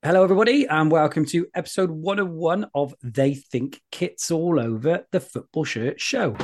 Hello, everybody, and welcome to episode 101 of They Think Kit's All Over the Football Shirt Show.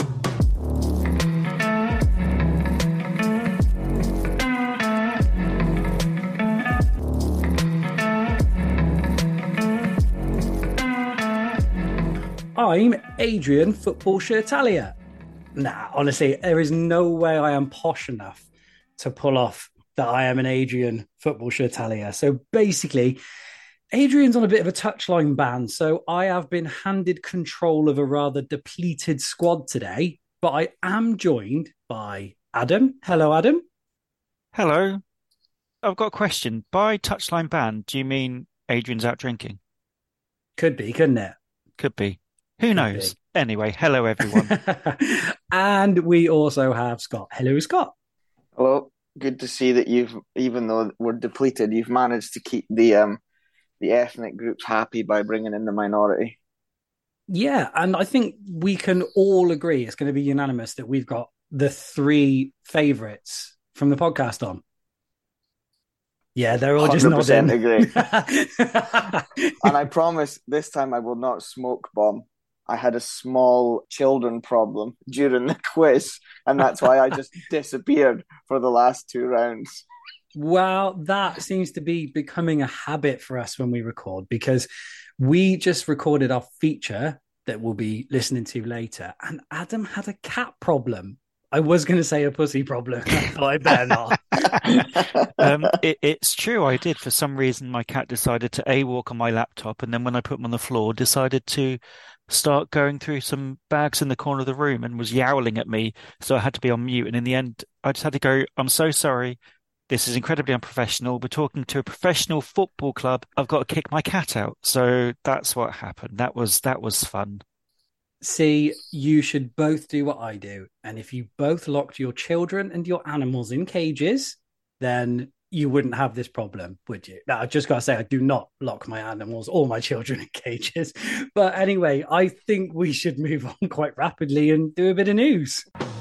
I'm Adrian Football Shirtalia. Nah, honestly, there is no way I am posh enough to pull off that I am an Adrian Football Shirtalia. So basically, Adrian's on a bit of a touchline ban, so I have been handed control of a rather depleted squad today, but I am joined by Adam. Hello, Adam. Hello. I've got a question. By touchline ban, do you mean Adrian's out drinking? Could be, couldn't it? Could be. Who Could knows? be. Anyway, hello everyone. And we also have Scott. Hello, Scott. Hello, good to see that even though we're depleted, you've managed to keep the ethnic groups happy by bringing in the minority. Yeah, and I think we can all agree it's going to be unanimous that we've got the three favourites from the podcast on. Yeah, they're all just 100% nodding. agree. And I promise this time I will not smoke bomb. I had a small children problem during the quiz, and that's why I just disappeared for the last two rounds. Well, that seems to be becoming a habit for us when we record because we just recorded our feature that we'll be listening to later, and Adam had a cat problem. I was going to say a pussy problem. I thought I better not. It's true, I did. For some reason, my cat decided to A, walk on my laptop, and then when I put him on the floor, decided to start going through some bags in the corner of the room and was yowling at me. So I had to be on mute. And in the end, I just had to go, I'm so sorry. This is incredibly unprofessional. We're talking to a professional football club. I've got to kick my cat out. So that's what happened. That was fun. See, you should both do what I do. And if you both locked your children and your animals in cages, then you wouldn't have this problem, would you? Now, I've just got to say, I do not lock my animals or my children in cages. But anyway, I think we should move on quite rapidly and do a bit of news.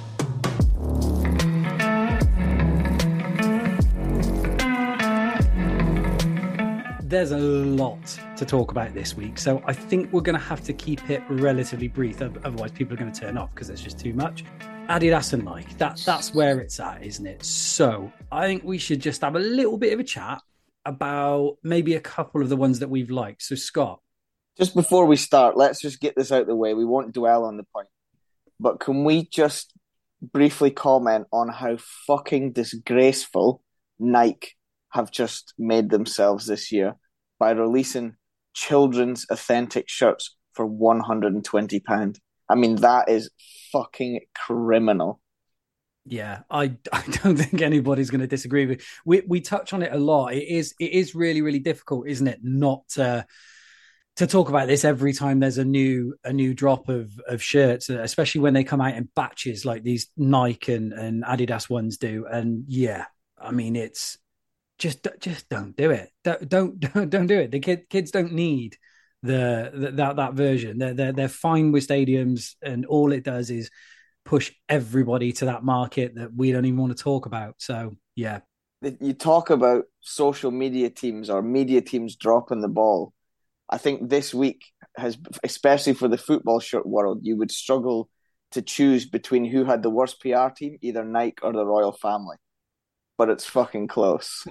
There's a lot to talk about this week, so I think we're going to have to keep it relatively brief. Otherwise, people are going to turn off because there's just too much. Adidas and Nike, that's where it's at, isn't it? So I think we should just have a little bit of a chat about maybe a couple of the ones that we've liked. So, Scott. Just before we start, let's just get this out of the way. We won't dwell on the point, but can we just briefly comment on how fucking disgraceful Nike have just made themselves this year by releasing children's authentic shirts for £120? I mean, that is fucking criminal. Yeah, I don't think anybody's going to disagree with. We touch on it a lot. It is really really difficult, isn't it? Not to talk about this every time there's a new drop of shirts, especially when they come out in batches like these Nike and Adidas ones do. And yeah, I mean it's just don't do it. Don't do it. The kids don't need that version. They're fine with stadiums, and all it does is push everybody to that market that we don't even want to talk about. So yeah, You talk about social media teams or media teams dropping the ball. I think this week has, especially for the football shirt world, you would struggle to choose between who had the worst PR team, either Nike or the royal family. But it's fucking close.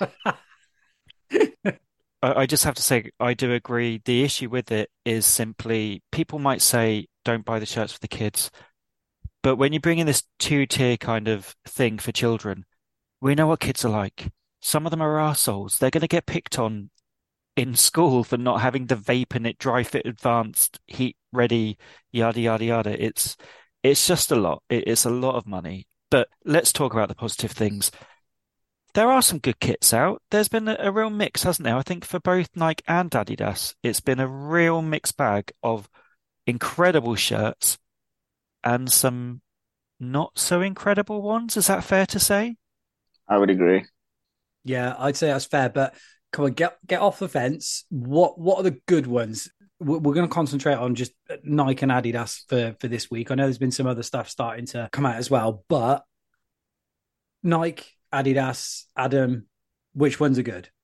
I just have to say, I do agree. The issue with it is simply people might say, don't buy the shirts for the kids. But when you bring in this two-tier kind of thing for children, we know what kids are like. Some of them are arseholes. They're going to get picked on in school for not having the vape in it, dry fit advanced, heat ready, yada, yada, yada. It's just a lot. It's a lot of money. But let's talk about the positive things. There are some good kits out. There's been a real mix, hasn't there? I think for both Nike and Adidas, it's been a real mixed bag of incredible shirts and some not so incredible ones. Is that fair to say? I would agree. yeah, I'd say that's fair. But come on, get off the fence. What are the good ones? We're going to concentrate on just Nike and Adidas for this week. I know there's been some other stuff starting to come out as well, but Nike, Adidas, Adam, which ones are good?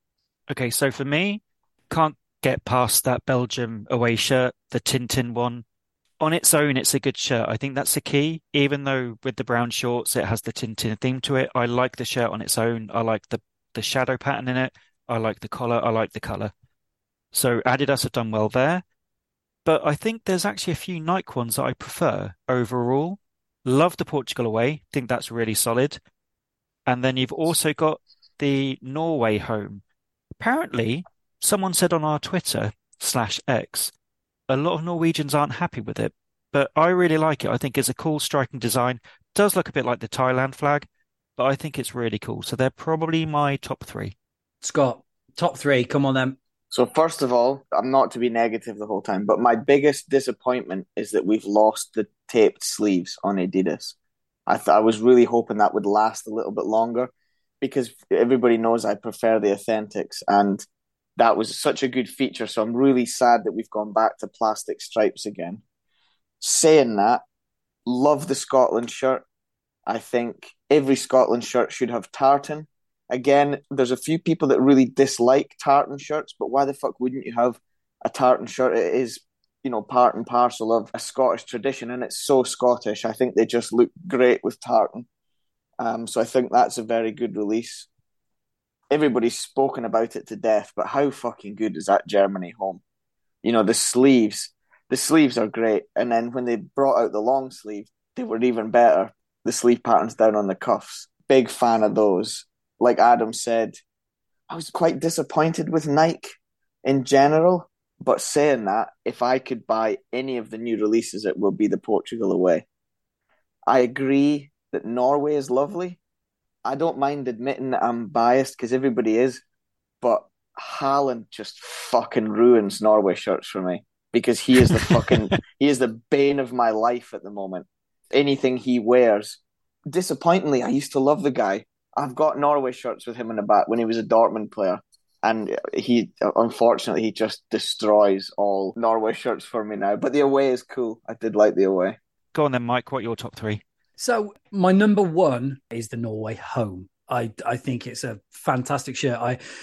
Okay, so for me, can't get past that Belgium away shirt, the Tintin one. On its own, it's a good shirt. I think that's the key. Even though with the brown shorts, it has the Tintin theme to it. I like the shirt on its own. I like the shadow pattern in it. I like the collar. I like the color. So Adidas have done well there. But I think there's actually a few Nike ones that I prefer overall. Love the Portugal away. Think that's really solid. And then you've also got the Norway home. Apparently, someone said on our Twitter/X, a lot of Norwegians aren't happy with it, but I really like it. I think it's a cool, striking design. Does look a bit like the Thailand flag, but I think it's really cool. So they're probably my top three. Scott, top three. Come on then. So first of all, I'm not to be negative the whole time, but my biggest disappointment is that we've lost the taped sleeves on Adidas. I was really hoping that would last a little bit longer because everybody knows I prefer the Authentics, and that was such a good feature. So I'm really sad that we've gone back to plastic stripes again. Saying that, love the Scotland shirt. I think every Scotland shirt should have tartan. Again, there's a few people that really dislike tartan shirts, but why the fuck wouldn't you have a tartan shirt? It is, part and parcel of a Scottish tradition, and it's so Scottish. I think they just look great with tartan. So I think that's a very good release. Everybody's spoken about it to death, but how fucking good is that Germany home? The sleeves are great. And then when they brought out the long sleeve, they were even better. The sleeve patterns down on the cuffs. Big fan of those. Like Adam said, I was quite disappointed with Nike in general. But saying that, if I could buy any of the new releases, it will be the Portugal away. I agree that Norway is lovely. I don't mind admitting that I'm biased because everybody is, but Haaland just fucking ruins Norway shirts for me because he is he is the bane of my life at the moment. Anything he wears, disappointingly, I used to love the guy. I've got Norway shirts with him in the back when he was a Dortmund player, and unfortunately he just destroys all Norway shirts for me now. But the away is cool. I did like the away. Go on then, Mike. What are your top three? So my number one is the Norway home. I think it's a fantastic shirt.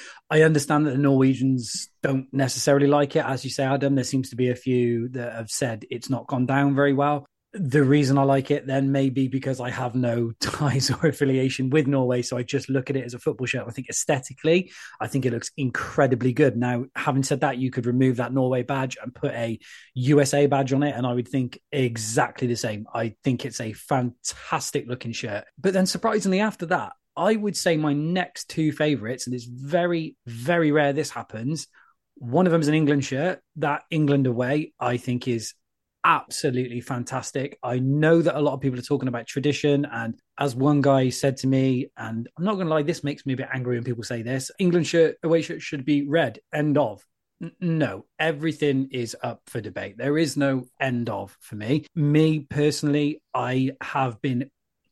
I understand that the Norwegians don't necessarily like it. As you say, Adam, there seems to be a few that have said it's not gone down very well. The reason I like it then may be because I have no ties or affiliation with Norway. So I just look at it as a football shirt. I think aesthetically, I think it looks incredibly good. Now, having said that, you could remove that Norway badge and put a USA badge on it, and I would think exactly the same. I think it's a fantastic looking shirt. But then surprisingly after that, I would say my next two favorites, and it's very, very rare this happens. One of them is an England shirt. That England away, I think, is absolutely fantastic. I know that a lot of people are talking about tradition, and as one guy said to me, and I'm not going to lie, this makes me a bit angry when people say this, England shirt, away shirt should be red, end of. No, everything is up for debate. There is no end of for me. Me personally, I have been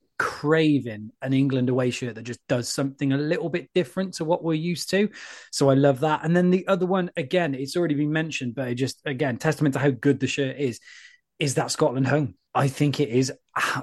craving an England away shirt that just does something a little bit different to what we're used to. So I love that. And then the other one, again, it's already been mentioned, but it just, again, testament to how good the shirt is that Scotland home. I think it is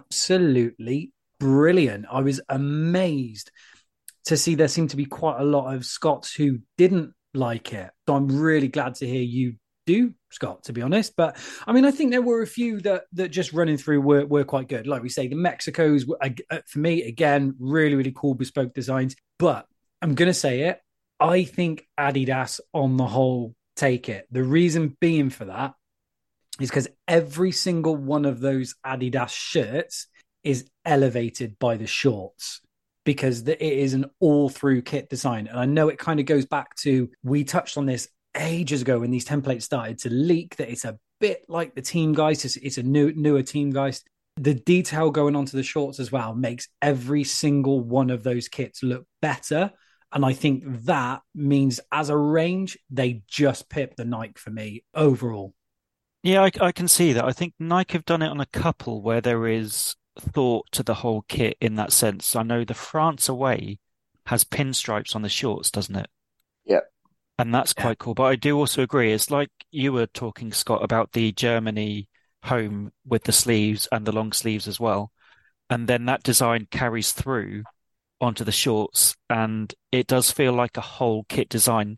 absolutely brilliant. I was amazed to see there seemed to be quite a lot of Scots who didn't like it. So I'm really glad to hear you do, Scott, to be honest. But I mean, I think there were a few that just running through were quite good. Like we say, the Mexicos, for me, again, really, really cool bespoke designs. But I'm going to say it. I think Adidas on the whole take it. The reason being for that is because every single one of those Adidas shirts is elevated by the shorts, because it is an all-through kit design. And I know it kind of goes back to, we touched on this ages ago when these templates started to leak, that it's a bit like the Team Geist. It's a newer Team Geist. The detail going onto the shorts as well makes every single one of those kits look better. And I think that means as a range, they just pip the Nike for me overall. Yeah, I can see that. I think Nike have done it on a couple where there is thought to the whole kit in that sense. I know the France away has pinstripes on the shorts, doesn't it? Yeah. And that's quite cool. But I do also agree. It's like you were talking, Scott, about the Germany home with the sleeves and the long sleeves as well. And then that design carries through onto the shorts, and it does feel like a whole kit design.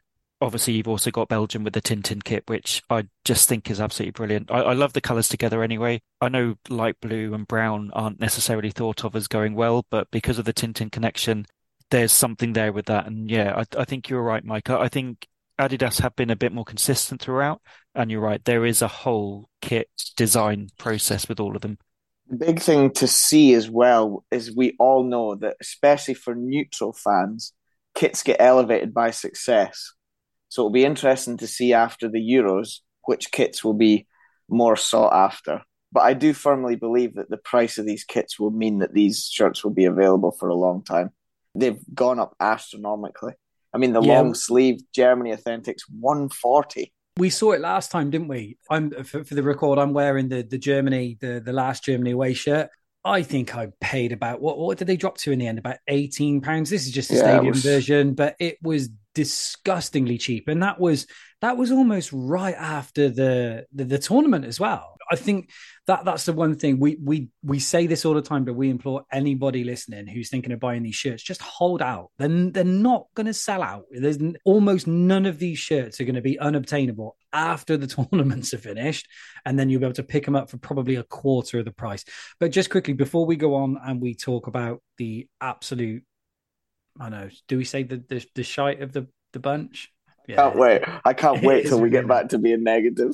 obviously you've also got Belgium with the Tintin kit, which I just think is absolutely brilliant. I love the colours together anyway. I know light blue and brown aren't necessarily thought of as going well, but because of the Tintin connection, there's something there with that. And yeah, I think you're right, Mike. I think Adidas have been a bit more consistent throughout, and you're right, there is a whole kit design process with all of them. The big thing to see as well is we all know that, especially for neutral fans, kits get elevated by success. So it'll be interesting to see after the Euros which kits will be more sought after. But I do firmly believe that the price of these kits will mean that these shirts will be available for a long time. They've gone up astronomically. I mean, the long sleeve Germany Authentics, 140. We saw it last time, didn't we? I'm for the record, I'm wearing the Germany, the last Germany away shirt. I think I paid about what did they drop to in the end? About £18. This is just the stadium version, but it was disgustingly cheap, and that was almost right after the tournament as well. I think that's the one thing we say this all the time, but we implore anybody listening who's thinking of buying these shirts, just hold out. They're not going to sell out. There's almost none of these shirts are going to be unobtainable after the tournaments are finished, and then you'll be able to pick them up for probably a quarter of the price. But just quickly before we go on and we talk about the absolute, I know, do we say the shite of the bunch? Yeah. I can't wait till we get back to being negative.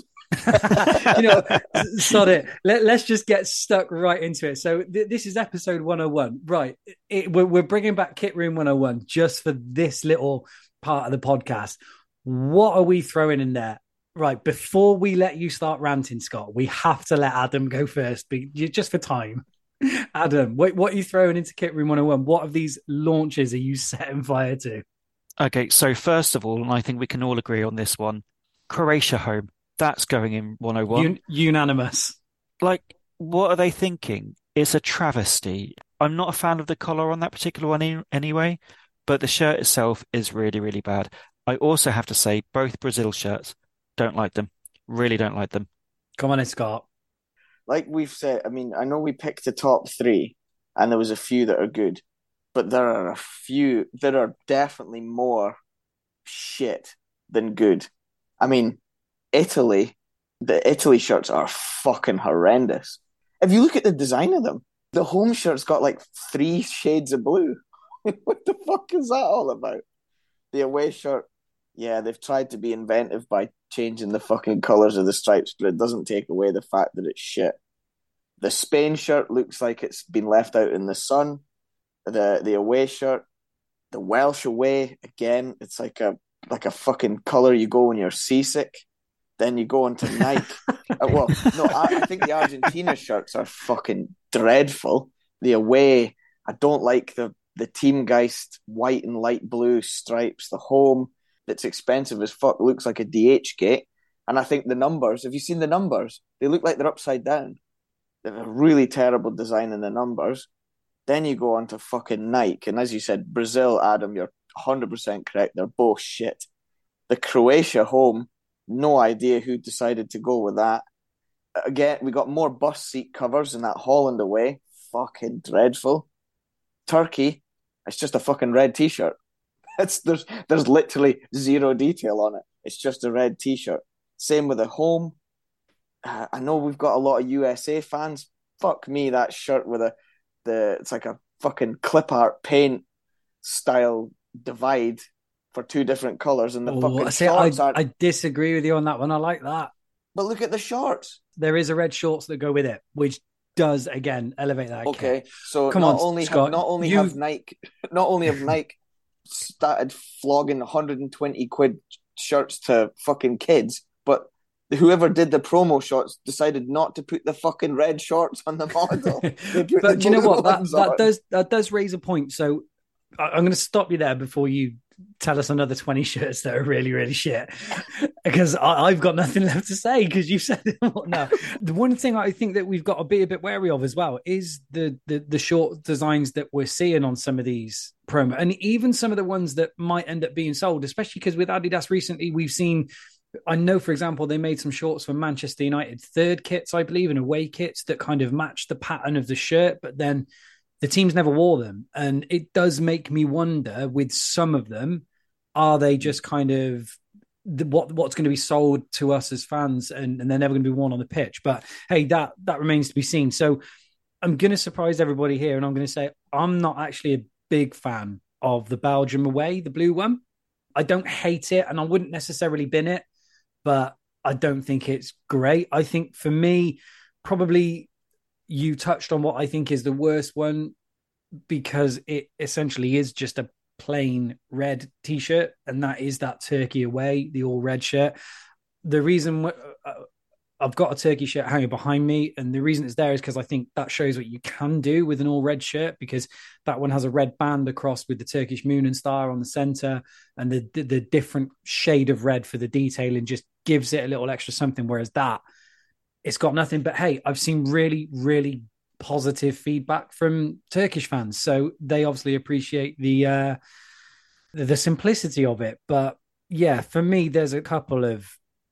Sod it. Let's just get stuck right into it. So this is episode 101. Right. We're bringing back Kit Room 101 just for this little part of the podcast. What are we throwing in there? Right. Before we let you start ranting, Scott, we have to let Adam go first, just for time. Adam, what are you throwing into Kit Room 101? What of these launches are you setting fire to? Okay, so first of all, and I think we can all agree on this one, Croatia home. That's going in 101. Unanimous. Like, what are they thinking? It's a travesty. I'm not a fan of the collar on that particular one anyway, but the shirt itself is really, really bad. I also have to say, both Brazil shirts, don't like them. Really don't like them. Come on in, Scott. Like we've said, I mean, I know we picked the top three, and there was a few that are good, but there are a few that are definitely more shit than good. I mean, the Italy shirts are fucking horrendous. If you look at the design of them, the home shirt's got like 3 shades of blue. What the fuck is that all about? The away shirt, yeah, they've tried to be inventive by changing the fucking colours of the stripes, but it doesn't take away the fact that it's shit. The Spain shirt looks like it's been left out in the sun. The away shirt, the Welsh away, again, it's like a fucking colour you go when you're seasick. Then you go into Nike. I think the Argentina shirts are fucking dreadful. The away, I don't like the Teamgeist white and light blue stripes. The home, that's expensive as fuck, looks like a DH gate. And I think the numbers, have you seen the numbers? They look like they're upside down. They have a really terrible design in the numbers. Then you go on to fucking Nike. And as you said, Brazil, Adam, you're 100% correct. They're both shit. The Croatia home, no idea who decided to go with that. Again, we got more bus seat covers in that Holland away. Fucking dreadful. Turkey, it's just a fucking red t-shirt. There's literally zero detail on it. It's just a red t-shirt. Same with the home. I know we've got a lot of USA fans. Fuck me, that shirt with it's like a fucking clip art paint style divide for 2 different colours, and the fucking shorts are... I disagree with you on that one. I like that. But look at the shorts. There is a red shorts that go with it, which does again elevate that. Okay, so Come not on, only Scott, have Nike started flogging 120 quid shirts to fucking kids, but whoever did the promo shots decided not to put the fucking red shorts on the model. But you know what? That does raise a point. So I'm going to stop you there before you tell us another 20 shirts that are really, really shit, because I've got nothing left to say because you said it all now. The one thing I think that we've got to be a bit wary of as well is the short designs that we're seeing on some of these promo, and even some of the ones that might end up being sold, especially because with Adidas recently, we've seen, I know, for example, they made some shorts for Manchester United third kits, I believe, and away kits that kind of matched the pattern of the shirt, but then the teams never wore them. And it does make me wonder with some of them, are they just kind of what's going to be sold to us as fans, and they're never going to be worn on the pitch. But hey, that remains to be seen. So I'm going to surprise everybody here, and I'm going to say I'm not actually a big fan of the Belgium away, the blue one. I don't hate it, and I wouldn't necessarily bin it, but I don't think it's great. I think for me, probably you touched on what I think is the worst one, because it essentially is just a plain red t-shirt, and that is that Turkey away, the all red shirt. The reason I've got a Turkey shirt hanging behind me, and the reason it's there is because I think that shows what you can do with an all red shirt, because that one has a red band across with the Turkish moon and star on the center, and the different shade of red for the detailing just gives it a little extra something. Whereas that, it's got nothing. But hey, I've seen really, really positive feedback from Turkish fans, so they obviously appreciate the simplicity of it. But yeah, for me, there's a couple of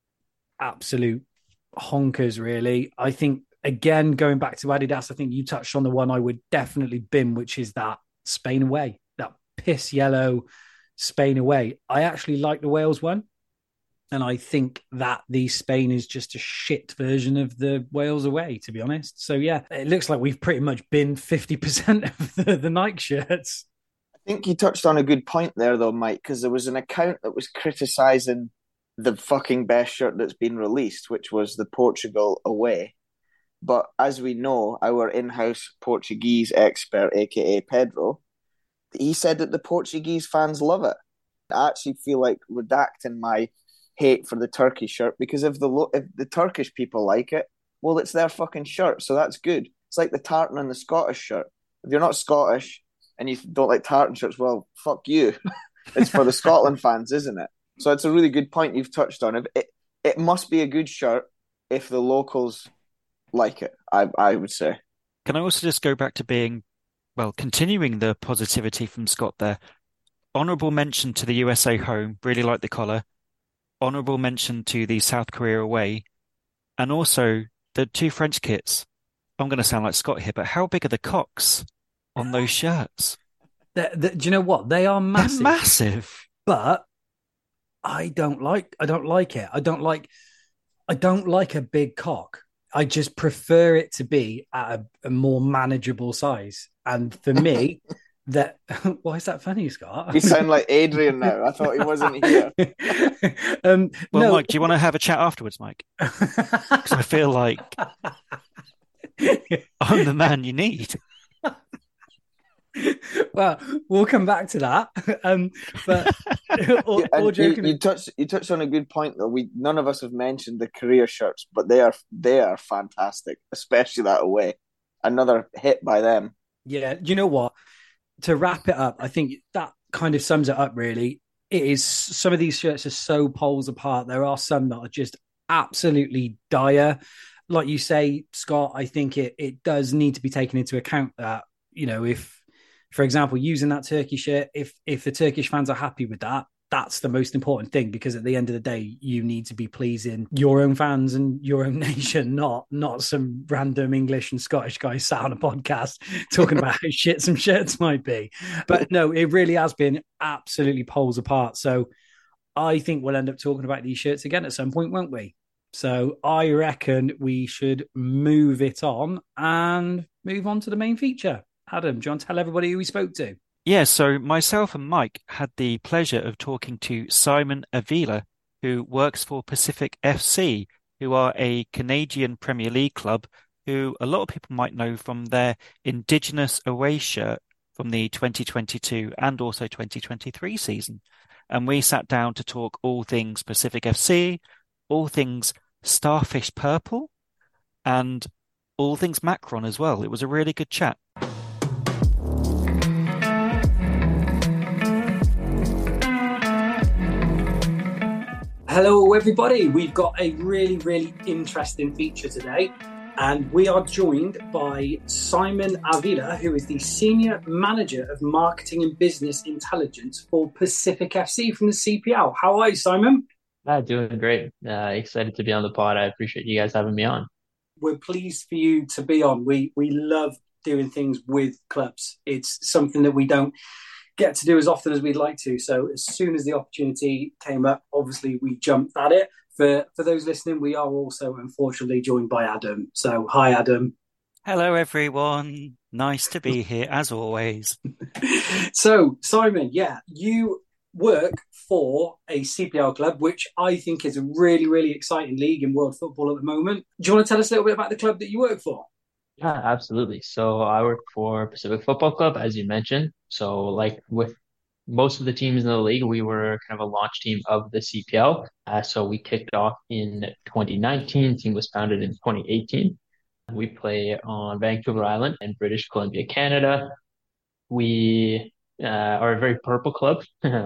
absolute honkers, really. I think, again, going back to Adidas, I think you touched on the one I would definitely bin, which is that Spain away, that piss yellow Spain away. I actually like the Wales one, and I think that the Spain is just a shit version of the Wales away, to be honest. So yeah, it looks like we've pretty much been 50% of the Nike shirts. I think you touched on a good point there, though, Mike, because there was an account that was criticising the fucking best shirt that's been released, which was the Portugal away. But as we know, our in-house Portuguese expert, aka Pedro, he said that the Portuguese fans love it. I actually feel like redacting my hate for the Turkish shirt, because if the Turkish people like it, well, it's their fucking shirt, so that's good. It's like the tartan and the Scottish shirt. If you're not Scottish and you don't like tartan shirts, well, fuck you. It's for the Scotland fans, isn't it? So it's a really good point you've touched on. It must be a good shirt if the locals like it, I would say. Can I also just go back to continuing the positivity from Scott there? Honourable mention to the USA home, really like the collar. Honourable mention to the South Korea away. And also the two French kits. I'm going to sound like Scott here, but how big are the cocks on those shirts? Do you know what? They are massive. They're massive. But I don't like it. I don't like a big cock. I just prefer it to be at a more manageable size. And for me, why is that funny, Scott? You sound like Adrian now. I thought he wasn't here. No. Mike, do you want to have a chat afterwards, Mike? Because I feel like I'm the man you need. Well, we'll come back to that. But all joking, you touched on a good point though. None of us have mentioned the Korea shirts, but they are fantastic, especially that away. Another hit by them. Yeah, you know what? To wrap it up, I think that kind of sums it up, really. It is, some of these shirts are so poles apart. There are some that are just absolutely dire. Like you say, Scott, I think it does need to be taken into account that, if, for example, using that Turkey shirt, if the Turkish fans are happy with that, that's the most important thing, because at the end of the day, you need to be pleasing your own fans and your own nation, not some random English and Scottish guy sat on a podcast talking about how shit some shirts might be. But no, it really has been absolutely poles apart. So I think we'll end up talking about these shirts again at some point, won't we? So I reckon we should move it on and move on to the main feature. Adam, do you want to tell everybody who we spoke to? Yeah, so myself and Mike had the pleasure of talking to Simon Avila, who works for Pacific FC, who are a Canadian Premier League club who a lot of people might know from their Indigenous away shirt from the 2022 and also 2023 season. And we sat down to talk all things Pacific FC, all things Starfish Purple, and all things Macron as well. It was a really good chat. Hello, everybody. We've got a really, really interesting feature today, and we are joined by Simon Avila, who is the Senior Manager of Marketing and Business Intelligence for Pacific FC from the CPL. How are you, Simon? Doing great. Excited to be on the pod. I appreciate you guys having me on. We're pleased for you to be on. We love doing things with clubs. It's something that we don't get to do as often as we'd like to. So as soon as the opportunity came up, obviously we jumped at it. For those listening, we are also unfortunately joined by Adam. So hi, Adam. Hello, everyone. Nice to be here as always. So Simon, yeah, you work for a CPL club, which I think is a really, really exciting league in world football at the moment. Do you want to tell us a little bit about the club that you work for? Yeah, absolutely. So I work for Pacific Football Club, as you mentioned. So like with most of the teams in the league, we were kind of a launch team of the CPL. So we kicked off in 2019. Team was founded in 2018. We play on Vancouver Island in British Columbia, Canada. We are a very purple club.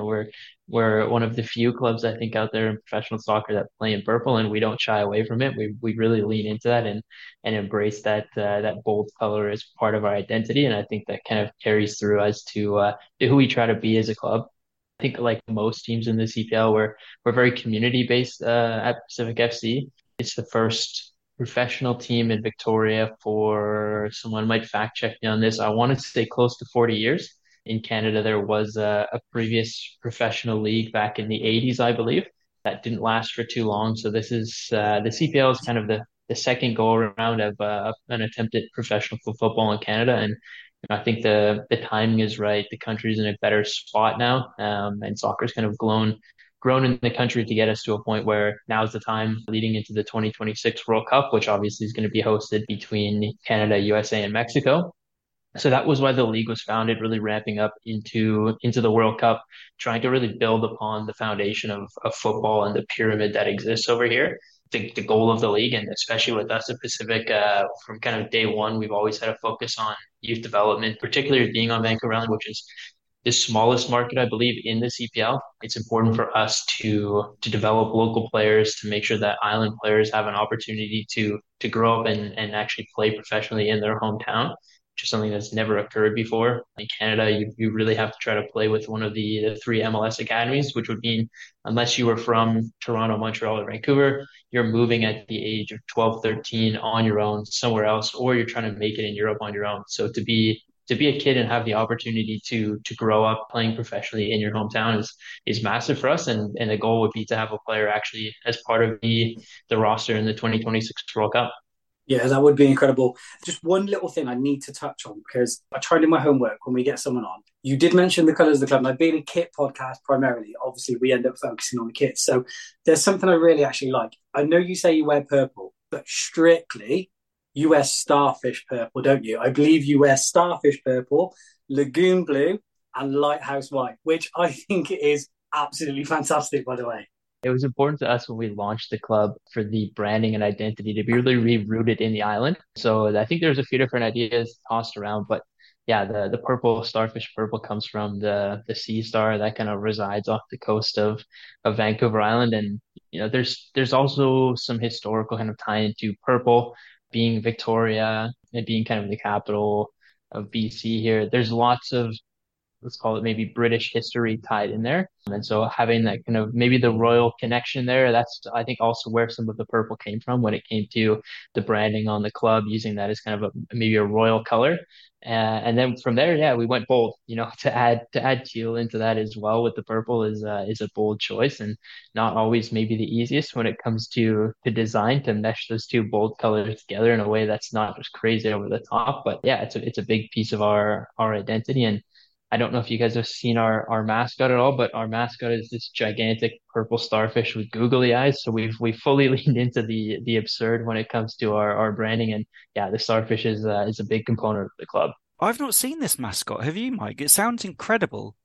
We're one of the few clubs I think out there in professional soccer that play in purple, and we don't shy away from it. We really lean into that and embrace that bold color as part of our identity, and I think that kind of carries through as to who we try to be as a club. I think like most teams in the CPL, we're very community based at Pacific FC. It's the first professional team in Victoria for someone might fact check me on this. I wanted to say close to 40 years. In Canada, there was a previous professional league back in the 80s, I believe, that didn't last for too long. So this is the CPL is kind of the second go around of an attempt at professional football in Canada, and I think the timing is right. The country's in a better spot now, and soccer's kind of grown in the country to get us to a point where now's the time leading into the 2026 World Cup, which obviously is going to be hosted between Canada, USA, and Mexico. So that was why the league was founded, really ramping up into the World Cup, trying to really build upon the foundation of football and the pyramid that exists over here. The goal of the league, and especially with us at Pacific, from kind of day one, we've always had a focus on youth development, particularly being on Vancouver Island, which is the smallest market, I believe, in the CPL. It's important for us to develop local players, to make sure that island players have an opportunity to grow up and actually play professionally in their hometown, which is something that's never occurred before. In Canada, you really have to try to play with one of the three MLS academies, which would mean unless you were from Toronto, Montreal, or Vancouver, you're moving at the age of 12, 13 on your own somewhere else, or you're trying to make it in Europe on your own. So to be a kid and have the opportunity to grow up playing professionally in your hometown is massive for us, and the goal would be to have a player actually as part of the roster in the 2026 World Cup. Yeah, that would be incredible. Just one little thing I need to touch on because I tried to do my homework when we get someone on. You did mention the colours of the club. Now, being a kit podcast primarily, obviously we end up focusing on the kits. So there's something I really actually like. I know you say you wear purple, but strictly US starfish purple, don't you? I believe you wear starfish purple, lagoon blue, and lighthouse white, which I think is absolutely fantastic, by the way. It was important to us when we launched the club for the branding and identity to be really rooted in the island. So I think there's a few different ideas tossed around, but yeah, the purple starfish purple comes from the sea star that kind of resides off the coast of Vancouver Island, and there's also some historical kind of tie into purple being Victoria and being kind of the capital of BC here. There's lots of, let's call it maybe British history tied in there. And so having that kind of maybe the royal connection there, that's I think also where some of the purple came from when it came to the branding on the club, using that as kind of maybe a royal color. And then from there, yeah, we went bold. To add teal into that as well with the purple is a bold choice, and not always maybe the easiest when it comes to design to mesh those two bold colors together in a way that's not just crazy over the top. But yeah, it's a big piece of our identity. And I don't know if you guys have seen our mascot at all, but our mascot is this gigantic purple starfish with googly eyes. So we've fully leaned into the absurd when it comes to our branding, and yeah, the starfish is a big component of the club. I've not seen this mascot. Have you, Mike? It sounds incredible.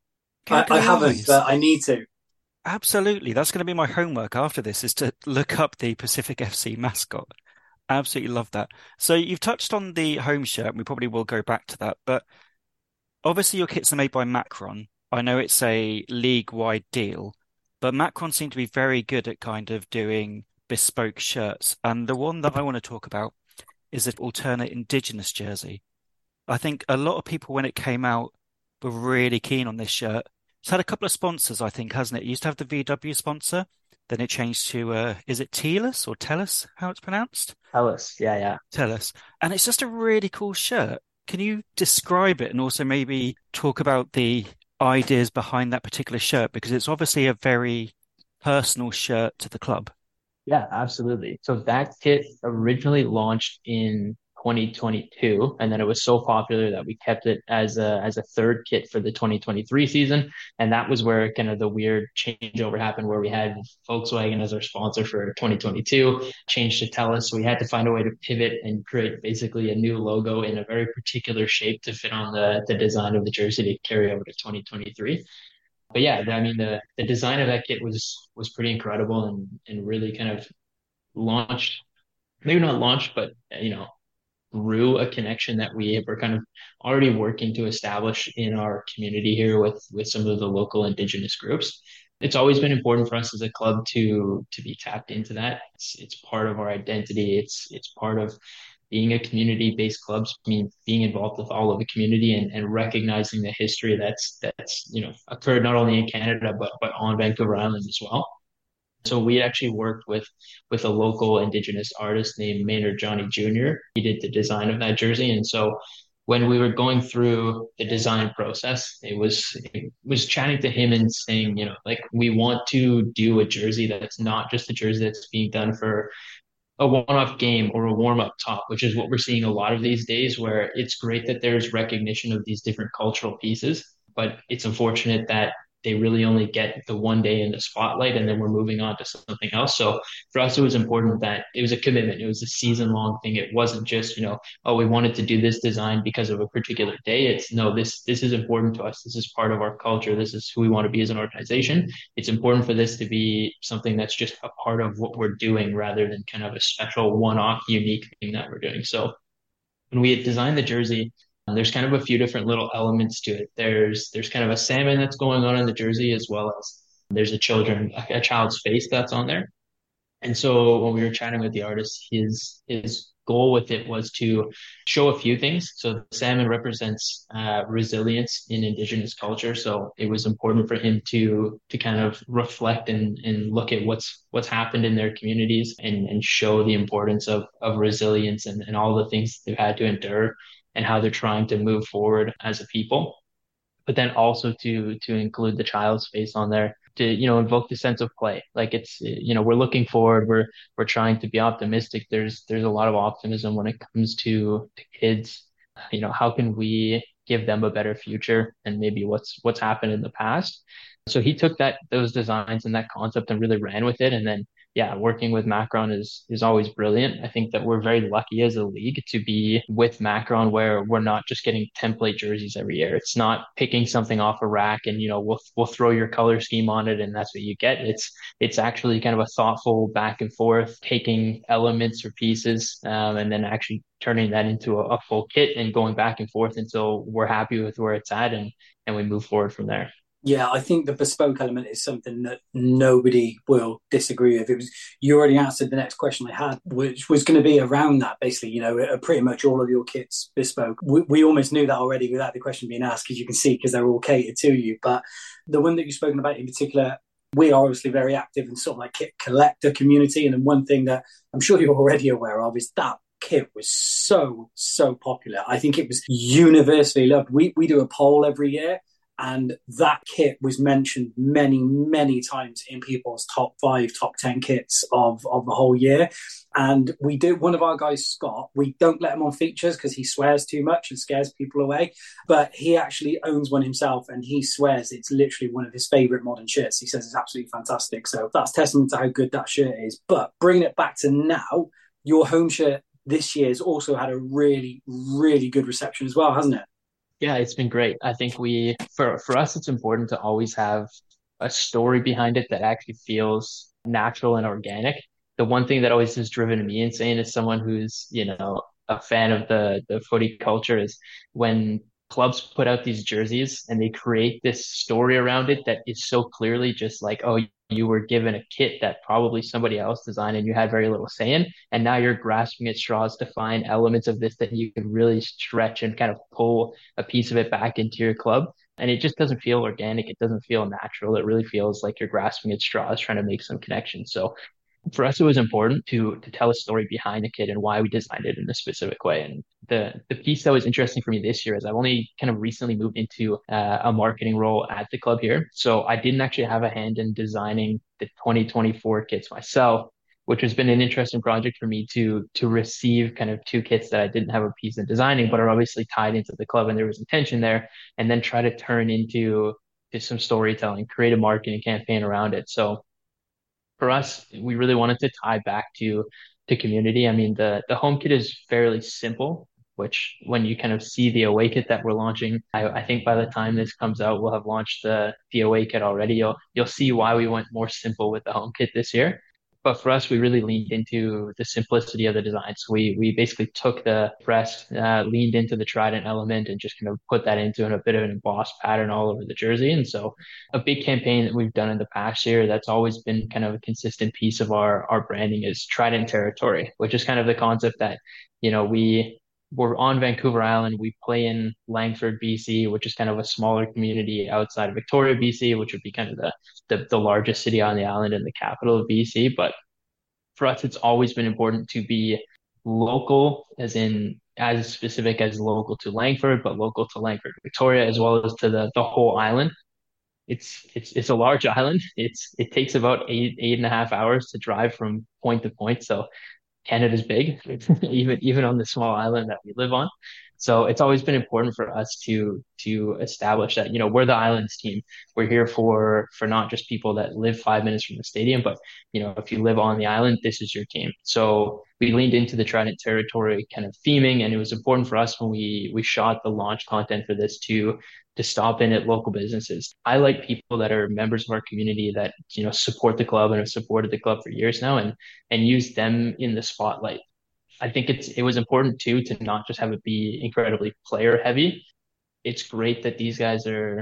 I haven't, but I need to. Absolutely. That's going to be my homework after this, is to look up the Pacific FC mascot. Absolutely love that. So you've touched on the home shirt, and we probably will go back to that, but obviously your kits are made by Macron. I know it's a league-wide deal, but Macron seem to be very good at kind of doing bespoke shirts. And the one that I want to talk about is an alternate Indigenous jersey. I think a lot of people, when it came out, were really keen on this shirt. It's had a couple of sponsors, I think, hasn't it? It used to have the VW sponsor. Then it changed to, is it Telus or Telus, how it's pronounced? Telus, yeah. Telus. And it's just a really cool shirt. Can you describe it and also maybe talk about the ideas behind that particular shirt? Because it's obviously a very personal shirt to the club. Yeah, absolutely. So that kit originally launched in 2022, and then it was so popular that we kept it as a third kit for the 2023 season. And that was where kind of the weird changeover happened, where we had Volkswagen as our sponsor for 2022, changed to TELUS. So we had to find a way to pivot and create basically a new logo in a very particular shape to fit on the design of the jersey to carry over to 2023. But yeah, I mean the design of that kit was pretty incredible and really kind of launched, maybe not launched, but grew a connection that we were kind of already working to establish in our community here with some of the local indigenous groups. It's always been important for us as a club to be tapped into that. It's part of our identity. It's part of being a community-based club, means being involved with all of the community and recognizing the history that's occurred not only in Canada but on Vancouver Island as well. So we actually worked with a local indigenous artist named Maynard Johnny Jr. He did the design of that jersey, and so when we were going through the design process, it was chatting to him and saying, like we want to do a jersey that's not just a jersey that's being done for a one-off game or a warm-up top, which is what we're seeing a lot of these days, where it's great that there's recognition of these different cultural pieces, but it's unfortunate that they really only get the one day in the spotlight and then we're moving on to something else. So for us, it was important that it was a commitment. It was a season-long thing. It wasn't just, oh, we wanted to do this design because of a particular day. It's no, this is important to us. This is part of our culture. This is who we want to be as an organization. It's important for this to be something that's just a part of what we're doing rather than kind of a special one-off unique thing that we're doing. So when we had designed the jersey, there's kind of a few different little elements to it. There's kind of a salmon that's going on in the jersey, as well as there's a child's face that's on there. And so when we were chatting with the artist, his goal with it was to show a few things. So the salmon represents resilience in Indigenous culture. So it was important for him to kind of reflect and look at what's happened in their communities and show the importance of resilience and all the things they've had to endure and how they're trying to move forward as a people, but then also to include the child's face on there to invoke the sense of play. Like it's we're looking forward, we're trying to be optimistic. There's a lot of optimism when it comes to kids. How can we give them a better future and maybe what's happened in the past. So he took those designs and that concept and really ran with it. And then yeah, working with Macron is always brilliant. I think that we're very lucky as a league to be with Macron, where we're not just getting template jerseys every year. It's not picking something off a rack and we'll throw your color scheme on it and that's what you get. It's actually kind of a thoughtful back and forth, taking elements or pieces and then actually turning that into a full kit and going back and forth until we're happy with where it's at and we move forward from there. Yeah, I think the bespoke element is something that nobody will disagree with. It was you already answered the next question I had, which was going to be around that. Basically, pretty much all of your kits bespoke. We almost knew that already without the question being asked, because you can see because they're all catered to you. But the one that you've spoken about in particular, we are obviously very active in sort of like kit collector community, and then one thing that I'm sure you're already aware of is that kit was so popular. I think it was universally loved. We do a poll every year, and that kit was mentioned many, many times in people's top 5, top 10 kits of the whole year. And we do, one of our guys, Scott, we don't let him on features because he swears too much and scares people away. But he actually owns one himself, and he swears it's literally one of his favorite modern shirts. He says it's absolutely fantastic. So that's testament to how good that shirt is. But bringing it back to now, your home shirt this year has also had a really, really good reception as well, hasn't it? Yeah, it's been great. I think for us, it's important to always have a story behind it that actually feels natural and organic. The one thing that always has driven me insane as someone who's, a fan of the footy culture is when clubs put out these jerseys and they create this story around it that is so clearly just like, oh, you were given a kit that probably somebody else designed and you had very little say in, and now you're grasping at straws to find elements of this that you can really stretch and kind of pull a piece of it back into your club. And it just doesn't feel organic. It doesn't feel natural. It really feels like you're grasping at straws, trying to make some connections. So For us, it was important to tell a story behind the kit and why we designed it in a specific way. And the piece that was interesting for me this year is I've only kind of recently moved into a marketing role at the club here. So I didn't actually have a hand in designing the 2024 kits myself, which has been an interesting project for me to receive kind of two kits that I didn't have a piece in designing, but are obviously tied into the club and there was intention there, and then try to turn into to some storytelling, create a marketing campaign around it. So for us, we really wanted to tie back to community. I mean, the home kit is fairly simple, which when you kind of see the away kit that we're launching, I think by the time this comes out, we'll have launched the away kit already. You'll see why we went more simple with the home kit this year. But for us, we really leaned into the simplicity of the design. So we basically took the crest, leaned into the trident element, and just kind of put that into a bit of an embossed pattern all over the jersey. And so a big campaign that we've done in the past year that's always been kind of a consistent piece of our branding is Trident Territory, which is kind of the concept that, we're on Vancouver Island. We play in Langford, BC, which is kind of a smaller community outside of Victoria, BC, which would be kind of the largest city on the island and the capital of BC. But for us, it's always been important to be local, as in as specific as local to Langford, but local to Langford, Victoria, as well as to the whole island. It's a large island. It takes about eight and a half hours to drive from point to point. So Canada's big, even on the small island that we live on. So it's always been important for us to establish that, we're the islands team. We're here for not just people that live 5 minutes from the stadium, but if you live on the island, this is your team. So we leaned into the Trident Territory kind of theming, and it was important for us when we shot the launch content for this to stop in at local businesses. I like people that are members of our community that, support the club and have supported the club for years now, and use them in the spotlight. I think it was important too to not just have it be incredibly player heavy. It's great that these guys are,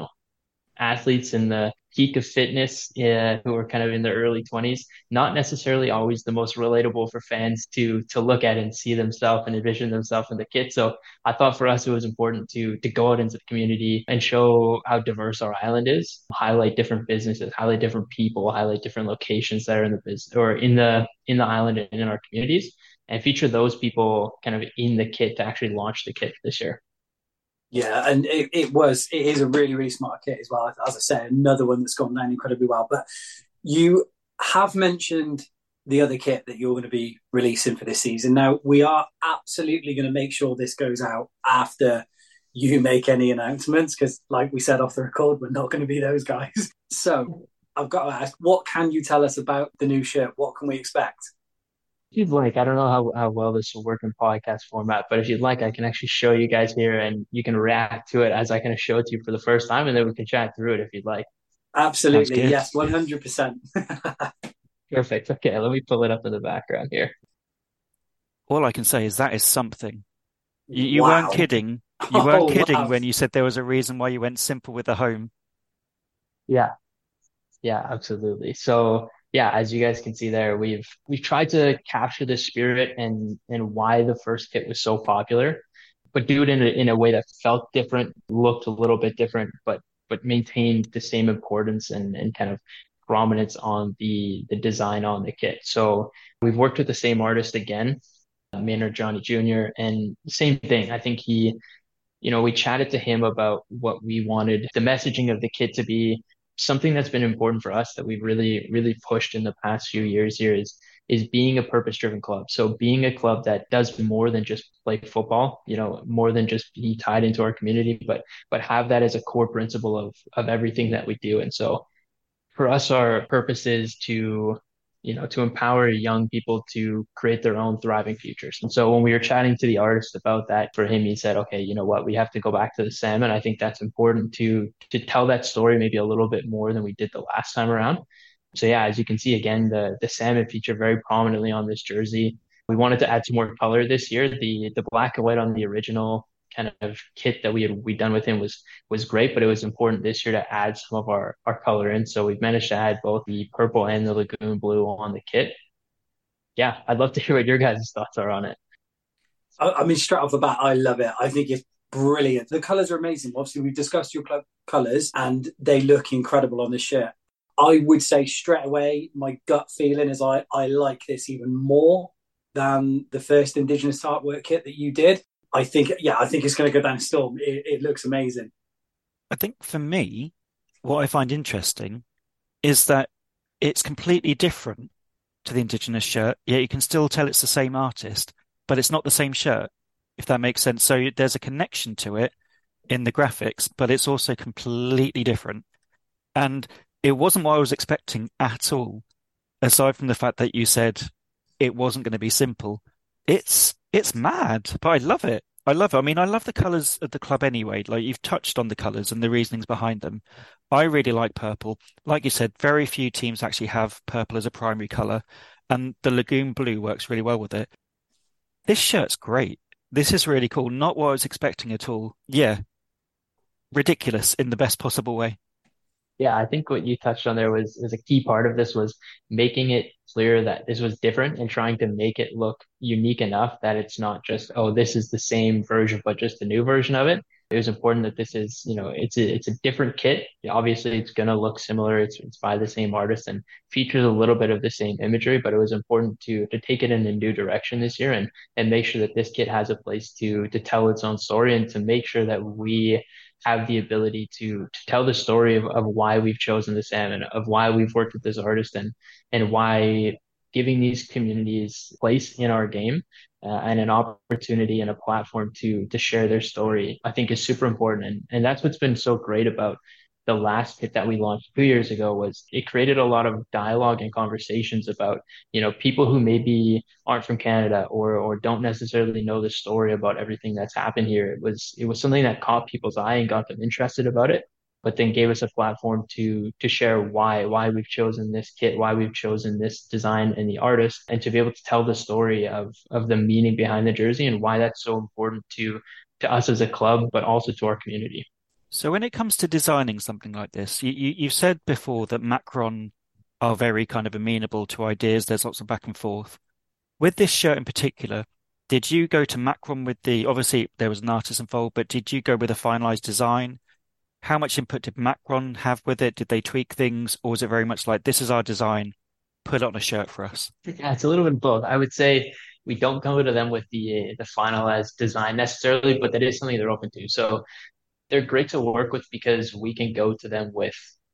athletes in the peak of fitness, who are kind of in their early 20s, not necessarily always the most relatable for fans to look at and see themselves and envision themselves in the kit. So I thought for us it was important to go out into the community and show how diverse our island is, highlight different businesses, highlight different people, highlight different locations that are in the business or in the island and in our communities, and feature those people kind of in the kit to actually launch the kit this year. Yeah, and it is a really, really smart kit as well. As I say, another one that's gone down incredibly well. But you have mentioned the other kit that you're going to be releasing for this season. Now, we are absolutely going to make sure this goes out after you make any announcements, because like we said off the record, we're not going to be those guys. So I've got to ask, what can you tell us about the new shirt? What can we expect? If you'd like, I don't know how well this will work in podcast format, but if you'd like, I can actually show you guys here and you can react to it as I kind of show it to you for the first time, and then we can chat through it if you'd like. Absolutely. Yes, 100%. Perfect. Okay, let me pull it up in the background here. All I can say is that is something. You Wow. weren't kidding. You weren't kidding wow. when you said there was a reason why you went simple with the home. Yeah, absolutely. So yeah, as you guys can see there, we've tried to capture the spirit and why the first kit was so popular, but do it in a way that felt different, looked a little bit different, but maintained the same importance and kind of prominence on the design on the kit. So we've worked with the same artist again, Maynard Johnny Jr., and same thing. I think we chatted to him about what we wanted the messaging of the kit to be. Something that's been important for us that we've really, really pushed in the past few years here is being a purpose-driven club. So being a club that does more than just play football, more than just be tied into our community, but have that as a core principle of everything that we do. And so for us, our purpose is to empower young people to create their own thriving futures. And so when we were chatting to the artist about that, for him, he said, okay, you know what, we have to go back to the salmon. I think that's important to tell that story maybe a little bit more than we did the last time around. So yeah, as you can see, again, the salmon feature very prominently on this jersey. We wanted to add some more color this year. The black and white on the original kind of kit that we done with him was great, but it was important this year to add some of our color in. So we've managed to add both the purple and the lagoon blue on the kit. Yeah, I'd love to hear what your guys' thoughts are on it. I mean, straight off the bat, I love it. I think it's brilliant. The colours are amazing. Obviously, we've discussed your club colours and they look incredible on this shirt. I would say straight away, my gut feeling is I like this even more than the first Indigenous artwork kit that you did. I think it's going to go down a storm. It looks amazing. I think for me, what I find interesting is that it's completely different to the Indigenous shirt, yet you can still tell it's the same artist, but it's not the same shirt, if that makes sense. So there's a connection to it in the graphics, but it's also completely different. And it wasn't what I was expecting at all, aside from the fact that you said it wasn't going to be simple. It's mad, but I love it. I love it. I mean, I love the colours of the club anyway. Like you've touched on the colours and the reasonings behind them. I really like purple. Like you said, very few teams actually have purple as a primary colour, and the Lagoon Blue works really well with it. This shirt's great. This is really cool. Not what I was expecting at all. Yeah, ridiculous in the best possible way. Yeah, I think what you touched on there was a key part of this was making it clear that this was different and trying to make it look unique enough that it's not just, oh, this is the same version, but just a new version of it. It was important that this is, it's a different kit. Obviously, it's gonna look similar. It's by the same artist and features a little bit of the same imagery, but it was important to take it in a new direction this year and make sure that this kit has a place to tell its own story and to make sure that we have the ability to tell the story of why we've chosen the salmon, of why we've worked with this artist and why giving these communities place in our game and an opportunity and a platform to share their story, I think is super important. And that's what's been so great about the last kit that we launched 2 years ago was it created a lot of dialogue and conversations about, people who maybe aren't from Canada or don't necessarily know the story about everything that's happened here. It was something that caught people's eye and got them interested about it, but then gave us a platform to share why we've chosen this kit, why we've chosen this design and the artist, and to be able to tell the story of the meaning behind the jersey and why that's so important to us as a club, but also to our community. So when it comes to designing something like this, you've said before that Macron are very kind of amenable to ideas. There's lots of back and forth. With this shirt in particular, did you go to Macron with obviously there was an artist involved, but did you go with a finalized design? How much input did Macron have with it? Did they tweak things, or was it very much like, this is our design, put it on a shirt for us? Yeah, it's a little bit of both. I would say we don't go to them with the finalized design necessarily, but that is something they're open to. So they're great to work with because we can go to them with,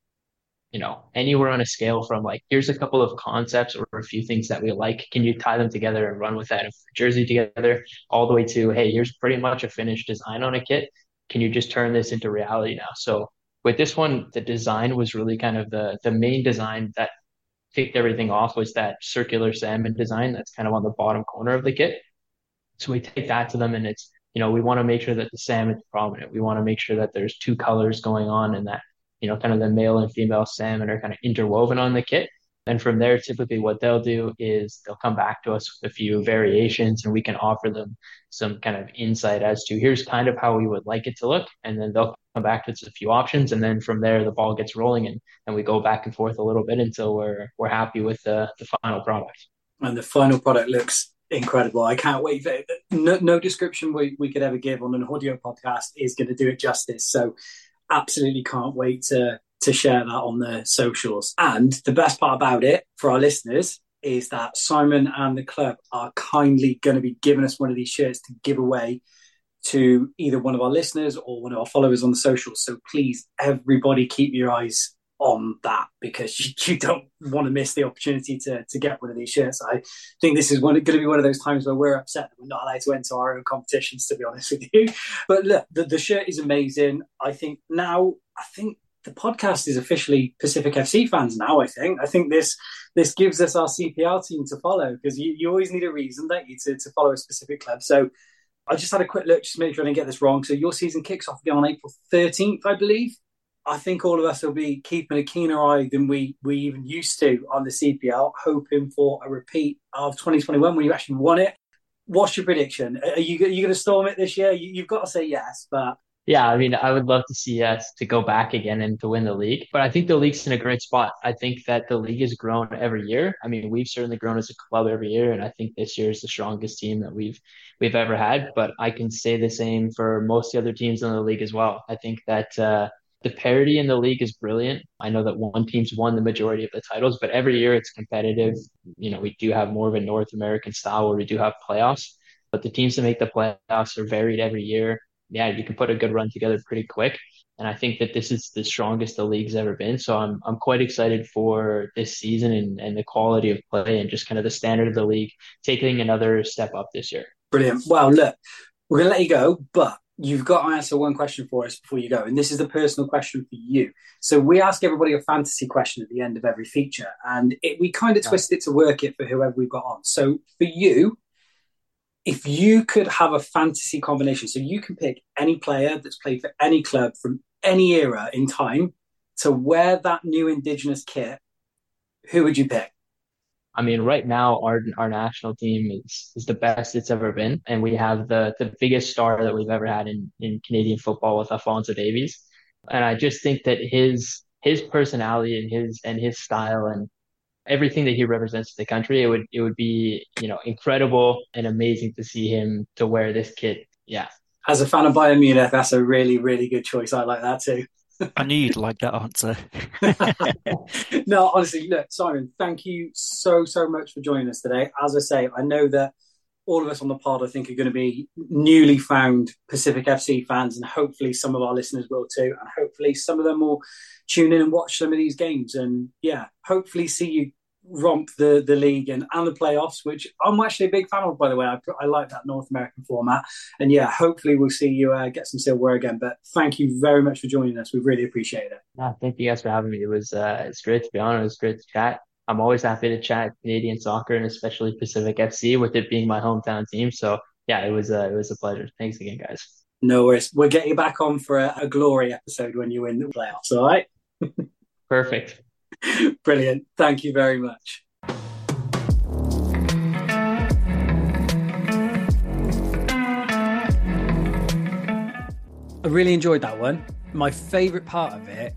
anywhere on a scale from like, here's a couple of concepts or a few things that we like. Can you tie them together and run with that jersey together? All the way to, hey, here's pretty much a finished design on a kit. Can you just turn this into reality now? So with this one, the design was really kind of the main design that kicked everything off was that circular salmon design that's kind of on the bottom corner of the kit. So we take that to them and it's, we want to make sure that the salmon's prominent. We want to make sure that there's two colors going on and that, kind of the male and female salmon are kind of interwoven on the kit. And from there, typically what they'll do is they'll come back to us with a few variations and we can offer them some kind of insight as to here's kind of how we would like it to look. And then they'll come back to us with a few options. And then from there, the ball gets rolling and we go back and forth a little bit until we're happy with the final product. And the final product looks incredible. I can't wait. No description we could ever give on an audio podcast is going to do it justice. So absolutely can't wait to share that on the socials. And the best part about it for our listeners is that Simon and the club are kindly going to be giving us one of these shirts to give away to either one of our listeners or one of our followers on the socials. So please, everybody keep your eyes on that because you don't want to miss the opportunity to get one of these shirts. I think this is going to be one of those times where we're upset that we're not allowed to enter our own competitions, to be honest with you. But look, the shirt is amazing. I think the podcast is officially Pacific FC fans now. I think this gives us our CPL team to follow because you always need a reason, don't you, to follow a specific club. So I just had a quick look just to make sure I didn't get this wrong. So your season kicks off again on April 13th, I believe. I think all of us will be keeping a keener eye than we even used to on the CPL, hoping for a repeat of 2021 when you actually won it. What's your prediction? Are you going to storm it this year? You've got to say yes, but... Yeah, I mean, I would love to see us to go back again and to win the league. But I think the league's in a great spot. I think that the league has grown every year. I mean, we've certainly grown as a club every year, and I think this year is the strongest team that we've ever had. But I can say the same for most of the other teams in the league as well. I think that The parity in the league is brilliant. I know that one team's won the majority of the titles, but every year it's competitive. We do have more of a North American style where we do have playoffs, but the teams that make the playoffs are varied every year. Yeah, you can put a good run together pretty quick. And I think that this is the strongest the league's ever been. So I'm quite excited for this season and the quality of play and just kind of the standard of the league taking another step up this year. Brilliant. Well, look, we're going to let you go, but you've got to answer one question for us before you go. And this is the personal question for you. So we ask everybody a fantasy question at the end of every feature, and we kind of twist it to work it for whoever we've got on. So for you, if you could have a fantasy combination, so you can pick any player that's played for any club from any era in time to wear that new Indigenous kit, who would you pick? I mean, right now our national team is the best it's ever been, and we have the biggest star that we've ever had in Canadian football with Alphonso Davies. And I just think that his personality and his style and everything that he represents to the country, it would be, incredible and amazing to see him to wear this kit. Yeah. As a fan of Bayern Munich, that's a really, really good choice. I like that too. I knew you'd like that answer. No, honestly, look, Simon, thank you so, so much for joining us today. As I say, I know that all of us on the pod, I think, are going to be newly found Pacific FC fans, and hopefully some of our listeners will too. And hopefully some of them will tune in and watch some of these games. And yeah, hopefully see you romp the league and the playoffs, which I'm actually a big fan of, by the way. I like that North American format. And yeah, hopefully we'll see you get some silverware again. But thank you very much for joining us. We really appreciate it. Thank you guys for having me. It's great to be on. It was great to chat. I'm always happy to chat Canadian soccer and especially Pacific FC with it being my hometown team. So yeah, it was a pleasure. Thanks again, guys. No worries. We'll get you back on for a glory episode when you win the playoffs. All right. Perfect. Brilliant. Thank you very much. I really enjoyed that one. My favourite part of it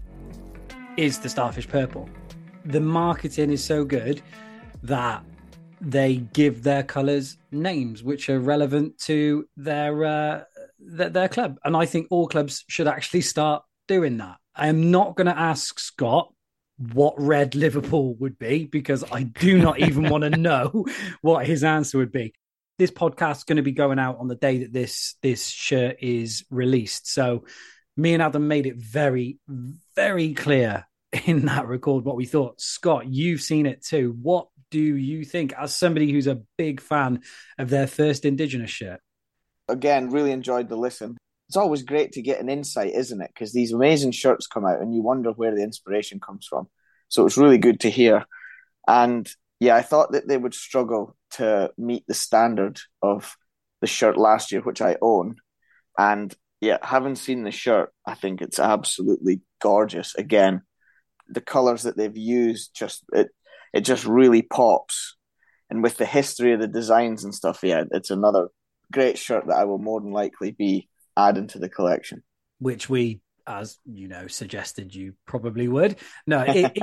is the Starfish Purple. The marketing is so good that they give their colours names which are relevant to their club. And I think all clubs should actually start doing that. I am not going to ask Scott what red Liverpool would be because I do not even want to know what his answer would be. This podcast is going to be going out on the day that this shirt is released. So me and Adam made it very, very clear in that record what we thought. Scott, you've seen it too. What do you think as somebody who's a big fan of their first Indigenous shirt? Again, really enjoyed the listen. It's always great to get an insight, isn't it? Because these amazing shirts come out and you wonder where the inspiration comes from. So it's really good to hear. And yeah, I thought that they would struggle to meet the standard of the shirt last year, which I own. And yeah, having seen the shirt, I think it's absolutely gorgeous. Again, the colours that they've used, it just really pops. And with the history of the designs and stuff, yeah, it's another great shirt that I will more than likely be adding to the collection. Which we, as you know, suggested you probably would. No,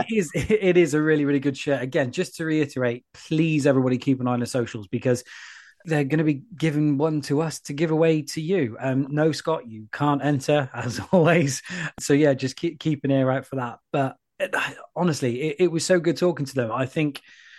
it is a really, really good shirt. Again, just to reiterate, please everybody keep an eye on the socials because they're going to be giving one to us to give away to you. No, Scott, you can't enter as always. So yeah, just keep an ear out for that. But honestly, it was so good talking to them. I think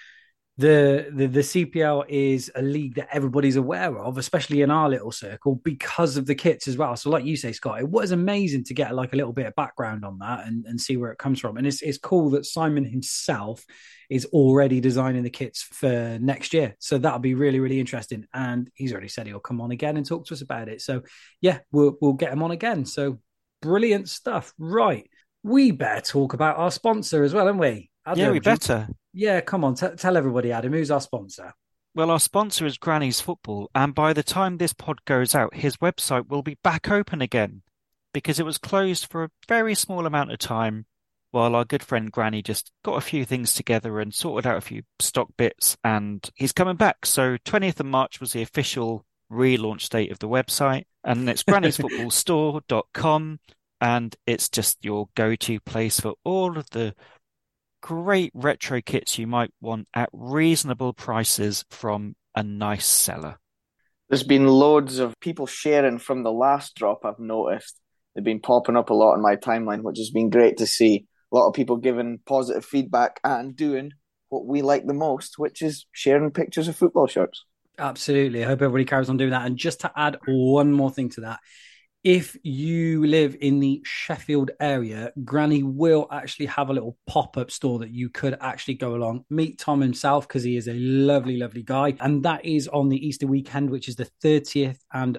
the CPL is a league that everybody's aware of, especially in our little circle, because of the kits as well. So like you say, Scott, it was amazing to get like a little bit of background on that and see where it comes from. And it's cool that Simon himself is already designing the kits for next year. So that'll be really, really interesting. And he's already said he'll come on again and talk to us about it. So yeah, we'll get him on again. So brilliant stuff. Right. We better talk about our sponsor as well, haven't we? Adam, yeah, we better. Yeah, come on. Tell everybody, Adam, who's our sponsor? Well, our sponsor is Granny's Football, and by the time this pod goes out, his website will be back open again because it was closed for a very small amount of time while our good friend Granny just got a few things together and sorted out a few stock bits, and he's coming back. So 20th of March was the official relaunch date of the website, and it's granny'sfootballstore.com, and it's just your go-to place for all of the great retro kits you might want at reasonable prices from a nice seller. There's been loads of people sharing from the last drop, I've noticed. They've been popping up a lot on my timeline, which has been great to see. A lot of people giving positive feedback and doing what we like the most, which is sharing pictures of football shirts. Absolutely. I hope everybody carries on doing that. And just to add one more thing to that, if you live in the Sheffield area, Granny will actually have a little pop-up store that you could actually go along, meet Tom himself, because he is a lovely, lovely guy. And that is on the Easter weekend, which is the 30th and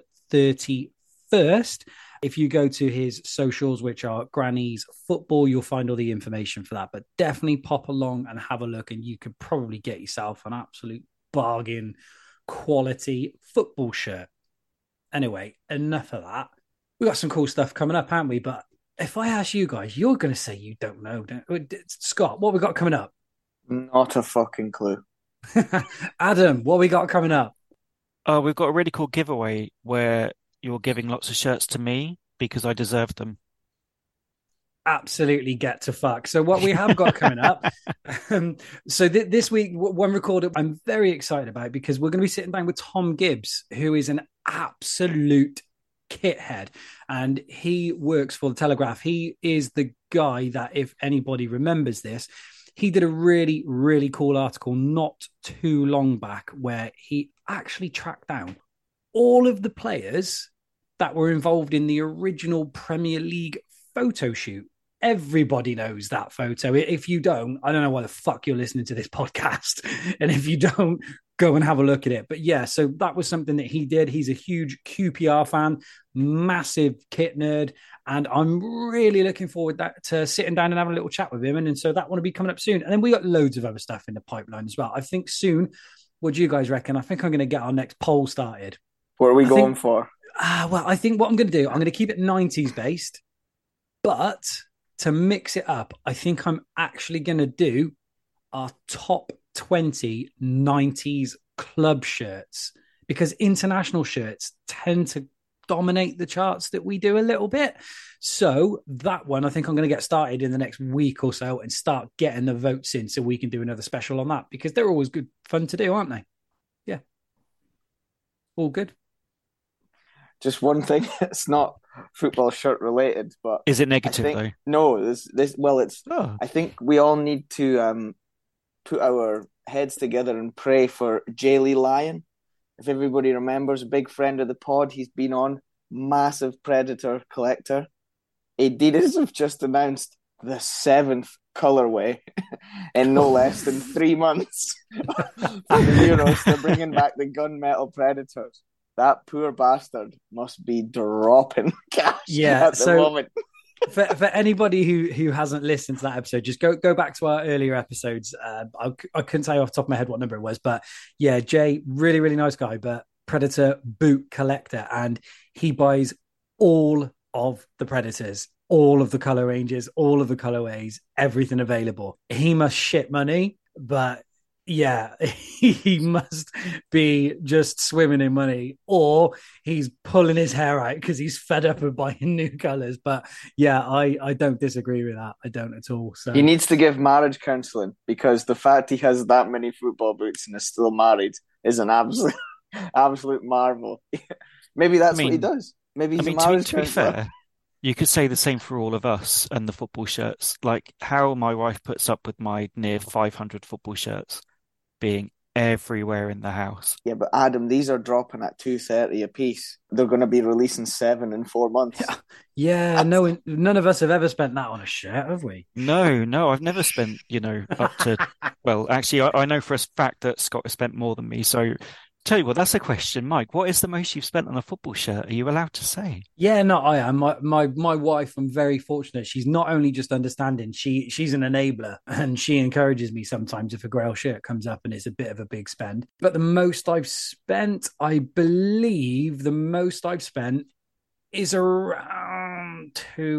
31st. If you go to his socials, which are Granny's Football, you'll find all the information for that. But definitely pop along and have a look, and you could probably get yourself an absolute bargain quality football shirt. Anyway, enough of that. We got some cool stuff coming up, haven't we? But if I ask you guys, you're going to say you don't know. Scott, what we got coming up? Not a fucking clue. Adam, what we got coming up? We've got a really cool giveaway where you're giving lots of shirts to me because I deserve them. Absolutely get to fuck. So what we have got coming up, this week, one recorded I'm very excited about, because we're going to be sitting down with Tom Gibbs, who is an absolute kit head, and he works for the Telegraph. He is the guy that, if anybody remembers this, he did a really, really cool article not too long back where he actually tracked down all of the players that were involved in the original Premier League photo shoot. Everybody knows that photo. If you don't, I don't know why the fuck you're listening to this podcast. And if you don't, go and have a look at it. But yeah, so that was something that he did. He's a huge QPR fan, massive kit nerd, and I'm really looking forward to sitting down and having a little chat with him. And so that one will be coming up soon. And then we got loads of other stuff in the pipeline as well. I think soon, what do you guys reckon? I think I'm going to get our next poll started. What are we going for? Well, I think what I'm going to do, I'm going to keep it 90s based, but to mix it up, I think I'm actually going to do our top 20 90s club shirts, because international shirts tend to dominate the charts that we do a little bit. So that one, I think I'm going to get started in the next week or so and start getting the votes in so we can do another special on that, because they're always good fun to do, aren't they? Yeah. All good. Just one thing, it's not football shirt related, but is it negative though? No, it's I think we all need to put our heads together and pray for Jaylee Lyon. If everybody remembers, a big friend of the pod, he's been on, massive Predator collector. Adidas have just announced the 7th colorway in no less than 3 months for the Euros. They're bringing back the gunmetal Predators. That poor bastard must be dropping cash at the moment. For anybody who hasn't listened to that episode, just go back to our earlier episodes. I couldn't tell you off the top of my head what number it was, but yeah, Jay, really, really nice guy, but Predator boot collector, and he buys all of the Predators, all of the color ranges, all of the colorways, everything available. He must shit money, but yeah, he must be just swimming in money, or he's pulling his hair out because he's fed up of buying new colors. But yeah, I don't disagree with that. I don't at all. So he needs to give marriage counseling, because the fact he has that many football boots and is still married is an absolute marvel. Maybe that's what he does. Maybe he's a marriage to be fair, you could say the same for all of us and the football shirts. Like how my wife puts up with my near 500 football shirts being everywhere in the house. Yeah, but Adam, these are dropping at $230 a piece. They're going to be releasing 7 in 4 months. Yeah, no, none of us have ever spent that on a shirt, have we? No, I've never spent, up to. Well, actually, I know for a fact that Scott has spent more than me. So, tell you what, that's a question, Mike. What is the most you've spent on a football shirt? Are you allowed to say? Yeah, no, I am. My wife, I'm very fortunate. She's not only just understanding, she's an enabler, and she encourages me sometimes if a Grail shirt comes up and it's a bit of a big spend. But the most I've spent, I believe the most I've spent is around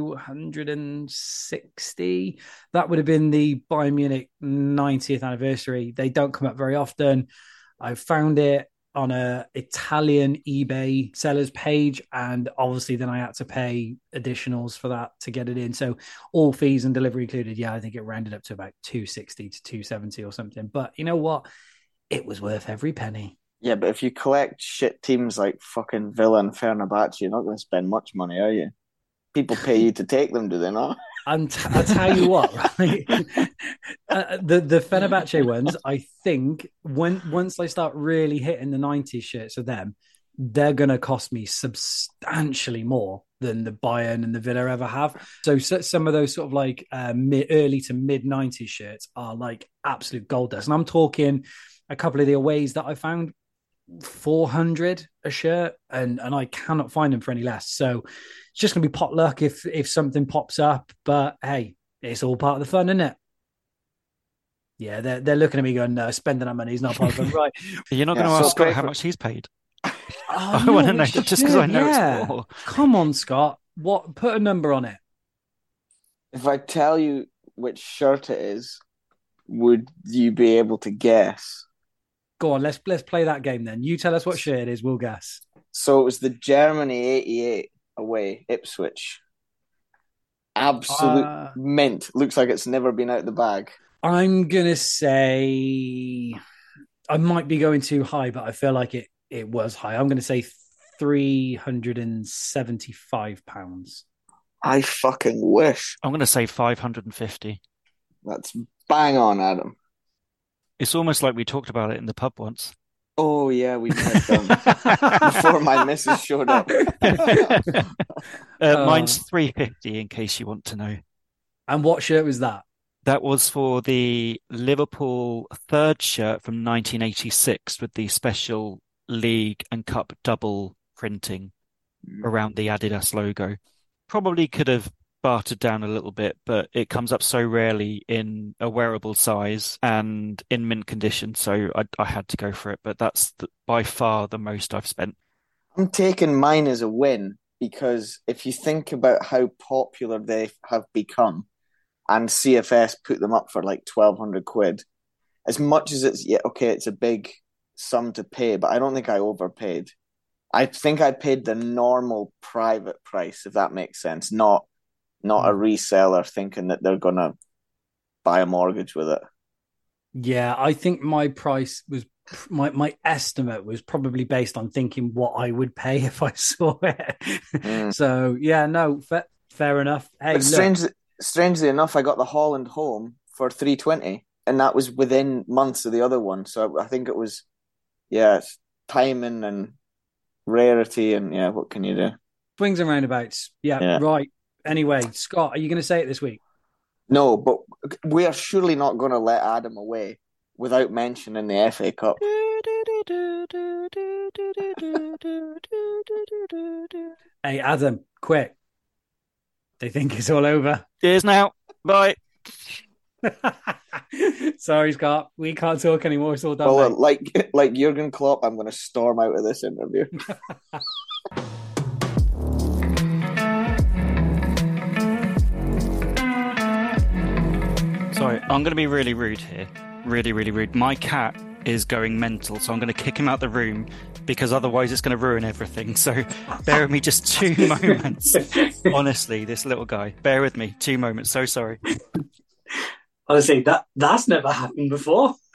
260. That would have been the Bayern Munich 90th anniversary. They don't come up very often. I found it on a Italian eBay sellers page, and obviously then I had to pay additionals for that to get it in. So all fees and delivery included, yeah, I think it rounded up to about 260 to 270 or something. But you know what? It was worth every penny. Yeah, but if you collect shit teams like fucking Villa and Fenerbahce, you're not going to spend much money, are you? People pay you to take them, do they not? And I tell you what, right? The Fenerbahce ones, I think once I start really hitting the 90s shirts of them, they're going to cost me substantially more than the Bayern and the Villa ever have. So some of those sort of like early to mid 90s shirts are like absolute gold dust. And I'm talking a couple of the aways that I found 400 a shirt, and I cannot find them for any less. So it's just going to be pot luck if something pops up. But hey, it's all part of the fun, isn't it? Yeah, they're looking at me going, no, spending that money is not part of the fun. Right. You're not going to ask Scott how much he's paid. I no, want to know just because I know it's more. Come on, Scott. Put a number on it. If I tell you which shirt it is, would you be able to guess? Go on, let's play that game then. You tell us what shirt it is, we'll guess. So it was the Germany 88 away, Ipswich. Absolute mint. Looks like it's never been out the bag. I'm going to say, I might be going too high, but I feel like it was high. I'm going to say £375. I fucking wish. I'm going to say 550. That's bang on, Adam. It's almost like we talked about it in the pub once. Oh, yeah, we met them before my missus showed up. Mine's 350 in case you want to know. And what shirt was that? That was for the Liverpool third shirt from 1986 with the special league and cup double printing around the Adidas logo. Probably could have bartered down a little bit, but it comes up so rarely in a wearable size and in mint condition, so I had to go for it. But that's by far the most I've spent. I'm taking mine as a win because if you think about how popular they have become, and CFS put them up for like 1,200 quid, as much as it's a big sum to pay, but I don't think I overpaid. I think I paid the normal private price, if that makes sense, not a reseller thinking that they're going to buy a mortgage with it. Yeah, I think my price was, my estimate was probably based on thinking what I would pay if I saw it. So, yeah, no, fair enough. Hey, but strangely enough, I got the Holland home for 320, and that was within months of the other one. So I think it was, it's timing and rarity, and what can you do? Swings and roundabouts. Yeah, right. Anyway, Scott, are you going to say it this week? No, but we are surely not going to let Adam away without mentioning the FA Cup. Hey, Adam, quick. They think it's all over. Cheers now. Bye. Sorry, Scott. We can't talk anymore. It's all done. Well, like Jurgen Klopp, I'm going to storm out of this interview. Sorry, I'm going to be really rude here. Really, really rude. My cat is going mental, so I'm going to kick him out the room because otherwise it's going to ruin everything. So bear with me just 2 moments. Honestly, this little guy. Bear with me. 2 moments. So sorry. Honestly, that's never happened before.